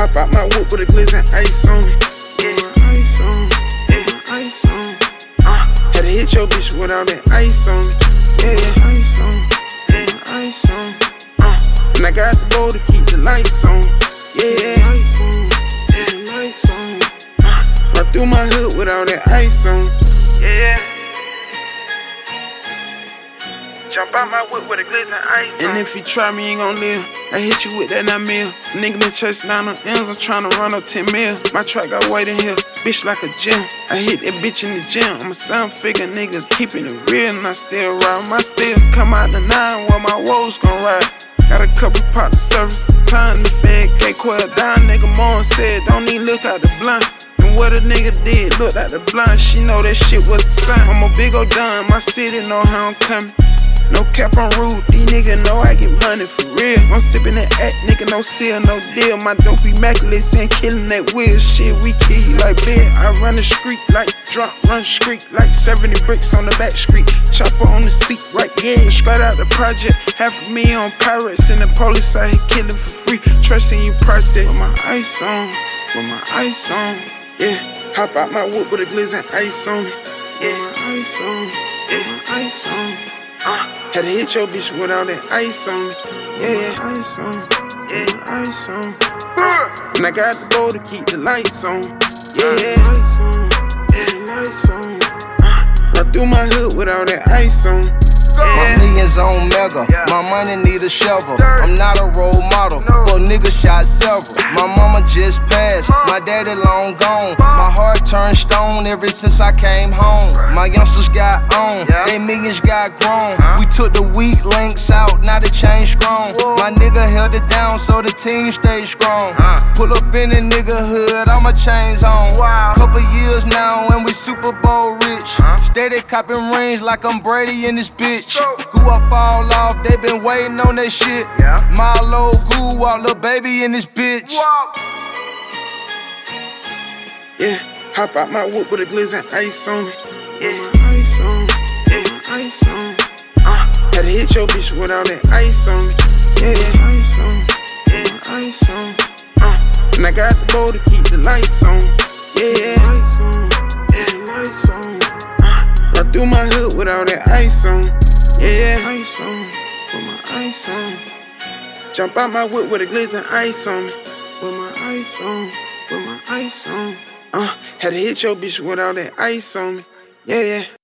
Hop out my whip with a glizz and ice on me. With my ice on, with my ice on. Had to hit your bitch with all that ice on me. Yeah, yeah, ice on, with my ice on. And I got the bowl to keep the lights on. Yeah, yeah, ice on, with the lights on. Right through my hood with all that ice on. Yeah, yeah. Jump out my whip with a glizz and ice on. And if you try me, you ain't gon' live. I hit you with that 9 mil. Nigga been chasing down them M's, I'm tryna run up 10 mil. My track got white in here, bitch like a gym. I hit that bitch in the gym. I'm a sound figure nigga, keeping it real, and I still ride my steel. Come out the 9 where my woes gon' ride. Got a couple partner service time. The Fed K quail down, nigga Moore said, don't even look out the blind. And what a nigga did, looked out the blind. She know that shit was a sign. I'm a big old dime, my city know how I'm coming. No cap on rude, these niggas know I get money for real. I'm sippin' that act, nigga, no seal, no deal. My dope immaculate, and killing that wheel. Shit, we kill you like beer. I run the street like drunk, run street like 70 bricks on the back street. Chopper on the seat, right, yeah. Straight out the project, half of me on pirates. And the police out here killing for free. Trusting you process. With my ice on, with my ice on, yeah. Hop out my whip with a glizz and ice on me. With my ice on, with my ice on. Had to hit your bitch with all that ice on me. Yeah, yeah, ice on, with my ice on. And I got the bowl to keep the lights on. Yeah, yeah, ice on, with the lights on. Right through my hood with all that ice on. My millions on mega, my money need a shovel. I'm not a role model, but nigga shot several. My mama just passed, my daddy long gone. My heart turned stone ever since I came home. My youngsters got on, they millions got grown. We took the weak links out, now the chain strong. My nigga held it down so the team stayed strong. Pull up in the nigga hood, all my chains on. Couple years now and we Super Bowl rich. Steady copping rings like I'm Brady in this bitch. Who I fall off, they been waiting on that shit. Milo, goo, walk, little baby in this bitch. Yeah, hop out my whip with a glizz and ice on me. With my ice on, with my ice on. Had to hit your bitch with all that ice on me. Yeah, yeah, ice on, with my ice on. And I got the bowl to keep the lights on. Yeah, yeah, ice on, with the lights on. Right through my hood with all that ice on. Yeah, yeah, ice on, with my ice on. Jump out my whip with a glizz and ice on me. With my ice on, with my ice on. Had to hit your bitch with all that ice on me. Yeah, yeah.